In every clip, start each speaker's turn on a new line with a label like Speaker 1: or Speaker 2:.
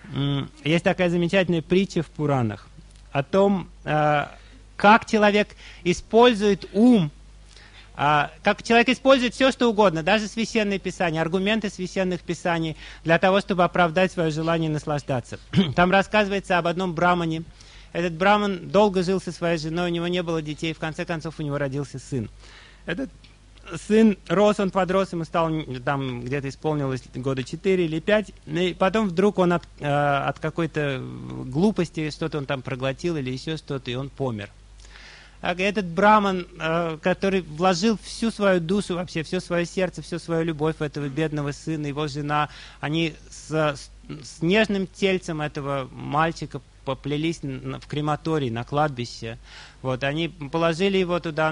Speaker 1: Есть такая замечательная притча в Пуранах о том, как человек использует ум, как человек использует все, что угодно, даже священные писания, аргументы священных писаний, для того, чтобы оправдать свое желание наслаждаться. Там рассказывается об одном брамане. Этот браман долго жил со своей женой, у него не было детей, в конце концов у него родился сын. Этот сын рос, он подрос, ему стало, там где-то исполнилось года 4 или 5, и потом вдруг он от какой-то глупости, что-то он там проглотил или еще что-то, и он помер. Этот браман, который вложил всю свою душу, вообще все свое сердце, всю свою любовь в этого бедного сына, его жена, они с нежным тельцем этого мальчика поплелись в крематорий, на кладбище. Вот, они положили его туда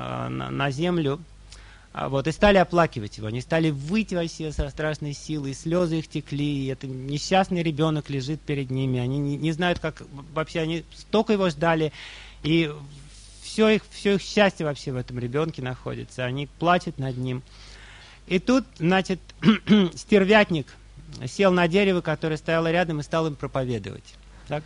Speaker 1: на землю, вот, и стали оплакивать его. Они стали выть вообще со страшной силой, и слезы их текли, и этот несчастный ребенок лежит перед ними. Они не знают, как вообще, они столько его ждали, и все их счастье вообще в этом ребенке находится. Они плачут над ним. И тут, значит, стервятник сел на дерево, которое стояло рядом, и стал им проповедовать. Так?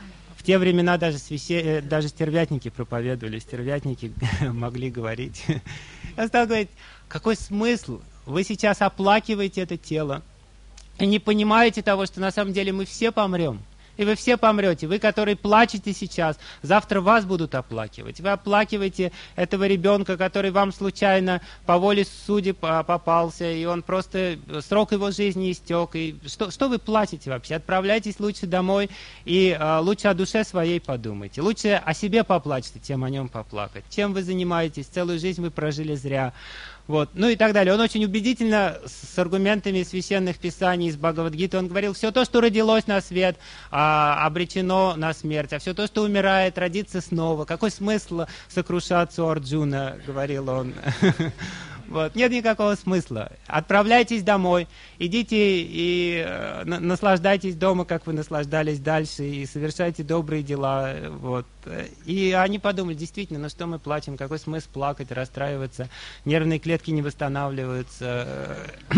Speaker 1: В те времена даже стервятники проповедовали, стервятники могли говорить. Он стал говорить, какой смысл? Вы сейчас оплакиваете это тело и не понимаете того, что на самом деле мы все помрем. И вы все помрете. Вы, которые плачете сейчас, завтра вас будут оплакивать. Вы оплакиваете этого ребенка, который вам случайно по воле судеб попался, и он просто, срок его жизни истек. И что вы плачете вообще? Отправляйтесь лучше домой и лучше о душе своей подумайте. Лучше о себе поплачьте, чем о нем поплакать. Чем вы занимаетесь? Целую жизнь вы прожили зря. Вот. Ну и так далее. Он очень убедительно с аргументами священных писаний из Бхагавад-гиты, он говорил, все то, что родилось на свет, обречено на смерть, а все то, что умирает, родится снова. Какой смысл сокрушаться у Арджуна, говорил он. Вот. Нет никакого смысла. Отправляйтесь домой, идите и наслаждайтесь дома, как вы наслаждались дальше, и совершайте добрые дела. Вот. И они подумали, действительно, ну что мы плачем, какой смысл плакать, расстраиваться, нервные клетки не восстанавливаются.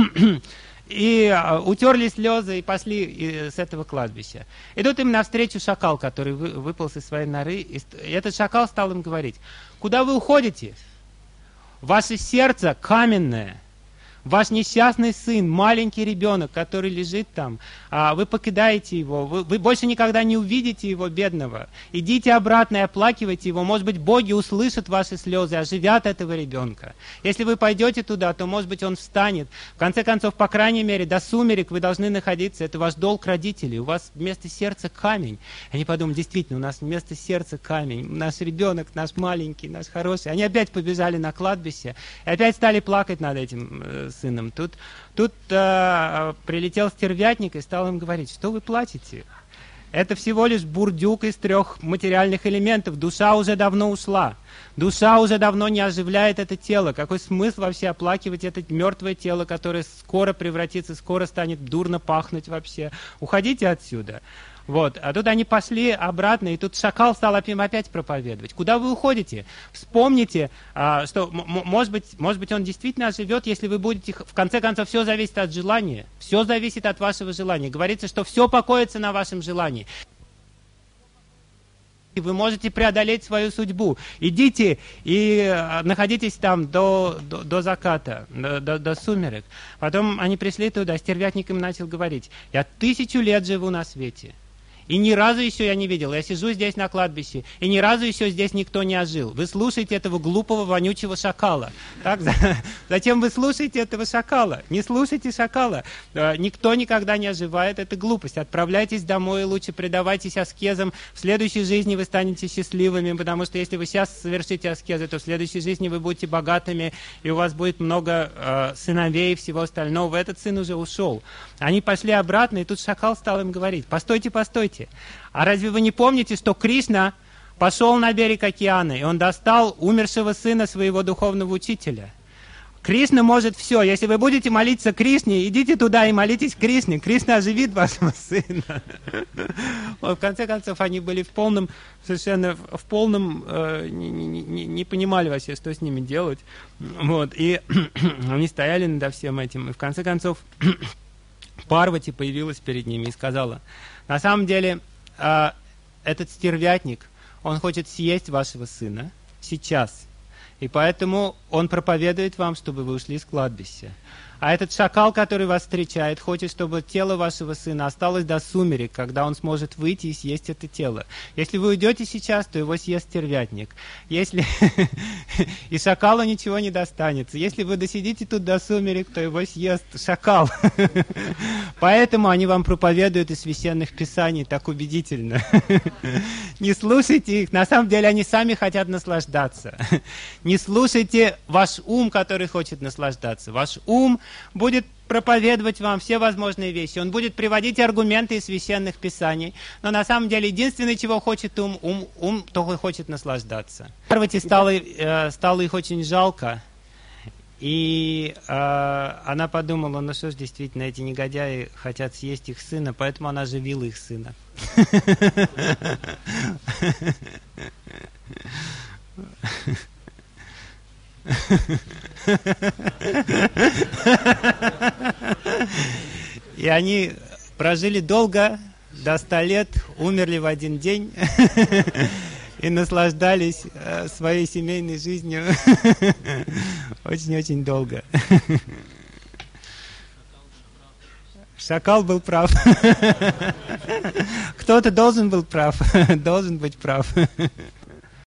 Speaker 1: И утерли слезы и пошли с этого кладбища. И тут им навстречу шакал, который выполз из своей норы, и этот шакал стал им говорить, куда вы уходите? Ваше сердце каменное, ваш несчастный сын, маленький ребенок, который лежит там, вы покидаете его, вы больше никогда не увидите его, бедного. Идите обратно и оплакивайте его. Может быть, боги услышат ваши слезы, оживят этого ребенка. Если вы пойдете туда, то, может быть, он встанет. В конце концов, по крайней мере, до сумерек вы должны находиться. Это ваш долг родителей. У вас вместо сердца камень. Они подумали, действительно, у нас вместо сердца камень. Наш ребенок, наш маленький, наш хороший. Они опять побежали на кладбище и опять стали плакать над этим сыном. Тут прилетел стервятник и стал им говорить, что вы плачете? Это всего лишь бурдюк из 3 материальных элементов. Душа уже давно ушла. Душа уже давно не оживляет это тело. Какой смысл вообще оплакивать это мертвое тело, которое скоро превратится, скоро станет дурно пахнуть вообще? Уходите отсюда. Вот. А тут они пошли обратно, и тут шакал стал им опять проповедовать. Куда вы уходите? Вспомните, что, может быть, он действительно оживет, если вы будете... В конце концов, все зависит от желания. Все зависит от вашего желания. Говорится, что все покоится на вашем желании. Вы можете преодолеть свою судьбу. Идите и находитесь там до заката, до сумерек. Потом они пришли туда, стервятник им начал говорить, я 1000 лет живу на свете. И ни разу еще я не видел. Я сижу здесь на кладбище, и ни разу еще здесь никто не ожил. Вы слушаете этого глупого, вонючего шакала. Так? Зачем вы слушаете этого шакала? Не слушайте шакала. Никто никогда не оживает. Это глупость. Отправляйтесь домой, лучше предавайтесь аскезам. В следующей жизни вы станете счастливыми, потому что если вы сейчас совершите аскезы, то в следующей жизни вы будете богатыми, и у вас будет много сыновей и всего остального. Этот сын уже ушел. Они пошли обратно, и тут шакал стал им говорить, постойте, постойте. А разве вы не помните, что Кришна пошел на берег океана, и он достал умершего сына своего духовного учителя? Кришна может все. Если вы будете молиться Кришне, идите туда и молитесь Кришне. Кришна оживит вашего сына. В конце концов, они были совершенно в полном, не понимали вообще, что с ними делать. Вот. И они стояли над всем этим. И в конце концов... Парвати появилась перед ними и сказала: на самом деле, этот стервятник, он хочет съесть вашего сына сейчас. И поэтому он проповедует вам, чтобы вы ушли с кладбища. А этот шакал, который вас встречает, хочет, чтобы тело вашего сына осталось до сумерек, когда он сможет выйти и съесть это тело. Если вы уйдете сейчас, то его съест стервятник. Если... И шакалу ничего не достанется. Если вы досидите тут до сумерек, то его съест шакал. Поэтому они вам проповедуют из священных писаний так убедительно. Не слушайте их. На самом деле они сами хотят наслаждаться. Не слушайте ваш ум, который хочет наслаждаться. Ваш ум будет проповедовать вам все возможные вещи. Он будет приводить аргументы из священных писаний. Но на самом деле единственное, чего хочет ум только хочет наслаждаться. Парвати стало их очень жалко. И она подумала, ну что ж, действительно, эти негодяи хотят съесть их сына, поэтому она оживила их сына. И они прожили долго, до 100 лет, умерли в один день и наслаждались своей семейной жизнью очень-очень долго. Шакал был прав. Кто-то должен был прав, должен быть прав.